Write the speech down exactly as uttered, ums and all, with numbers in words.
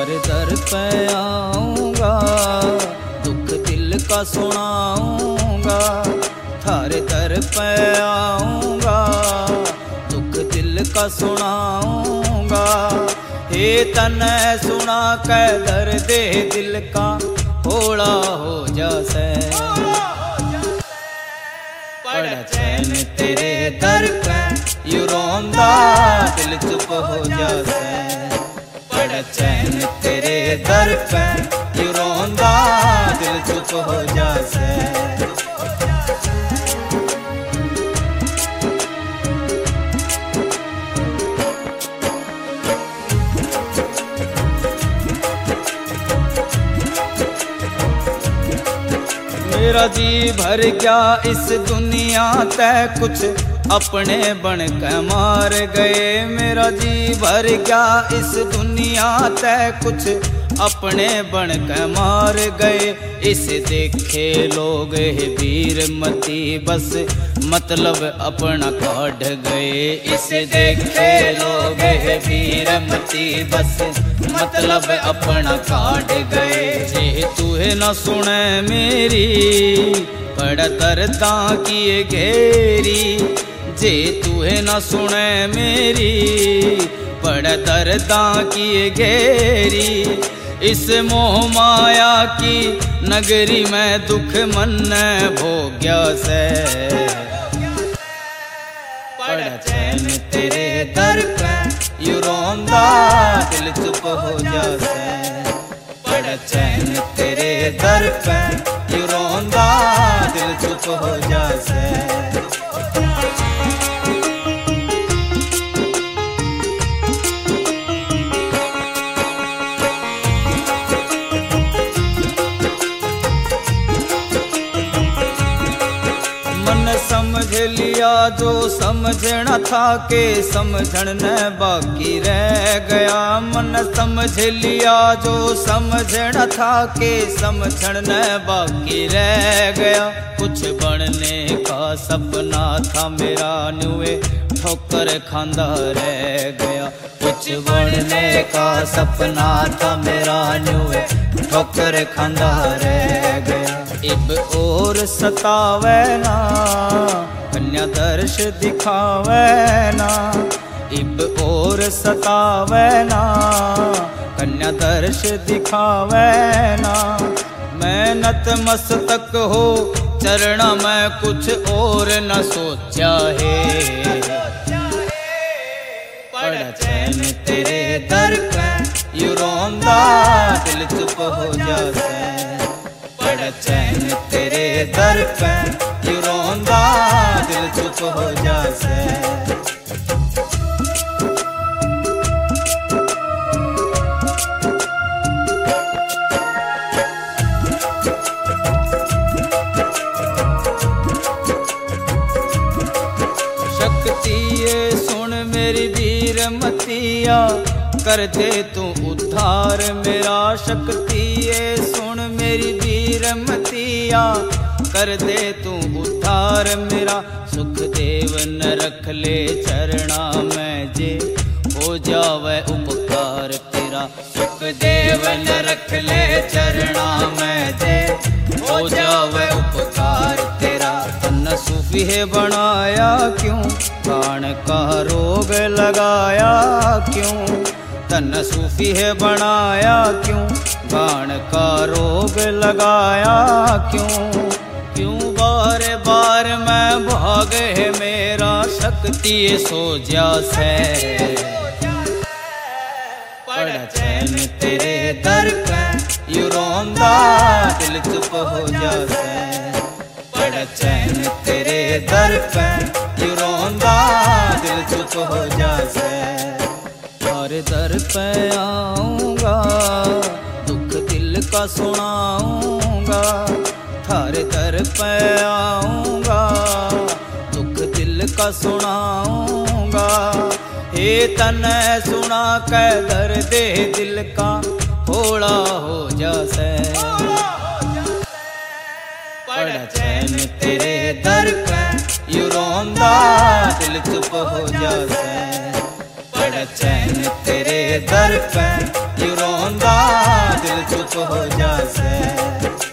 थारे दर पे आऊँगा, दुख दिल का सुनाऊँगा। थारे दर पे आऊँगा, दुख दिल का सुनाऊँगा। हे तन सुना के दर्द दिल का होड़ा हो जासे। बड़ा चैन तेरे दर पे यूं रोंदा दिल चुप हो जासे। बड़ा चैन तेरे दर पे यूं रोंदा दिल चुप हो जासे। मेरा जी भर गया इस दुनिया तै कुछ अपने बन के मार गए। मेरा जी भर गया इस दुनिया तै कुछ अपने बन के मार गए। इसे देखे लोग है वीर मती बस मतलब अपना काढ़ गए। इसे देखे लोग है वीर मती बस मतलब अपना काढ़ गए। जे तूहे न सुने मेरी बड़ा दर्दा किए घेरी। जे तूहे न सुने मेरी बड़ा दर्दा किए घेरी। इस मोह माया की नगरी में दुख मन भोग्या से। बड़ा चैन तेरे दर पे यूं रोंदा दिल चुप हो जासे। बड़ा चैन तेरे दर पे यूं रोंदा दिल चुप हो जासे। समझ लिया जो समझना था के समझण न बाकी रह गया। मन समझ लिया जो समझना था के समझण न बाकी रह गया। कुछ बनने का सपना था मेरा नुए ठोकर खांदा रह गया। कुछ बनने का सपना था मेरा नुए ठोकर खांदा रह गया। इब और सतावे ना कन्या दर्श दिखावे ना। इब और सतावे ना कन्या दर्श दिखावे ना। मैं नतमस्तक हो चरणा में कुछ और न सोचा है। बड़ा चैन तेरे दर पे यूं रोंदा दिल चुप हो जासे। बड़ा चैन तेरे दर पे यूं रोंदा दिल चुप हो जासे। शक्तिये सुन मेरी वीर मतिया कर दे तू उद्धार मेरा। शक्तिये सुन मेरी वीर मतिया कर दे तू उद्धार मेरा। सुखदेव न रख ले चरणा में जे हो जावे उपकार तेरा। सुखदेव न रख ले चरणा में जे हो जावे उपकार तेरा। तन सूफी है बनाया क्यों प्राण का रोग लगाया क्यों। तन सूफी है बनाया क्यों गान का रोग लगाया क्यों। क्यों बार बार मैं भाग है मेरा शक्ति सो जासे। बड़ा चैन तेरे दर पे यूं रोंदा दिल चुप हो जासे। बड़ा चैन तेरे दर पे यूं रोंदा दिल चुप हो जासे। थारे दर पे आऊँगा दुख दिल का सुनाऊँगा। थारे दर पे आऊँगा दुख दिल का सुनाऊँगा। हे तन सुना के दर्द दिल का थोड़ा हो जासे। बड़ा चैन तेरे दर पे यूं रोंदा दिल चुप हो जासे। बड़ा चैन तेरे दर पे यू रोंदा दिल चुप हो जासे।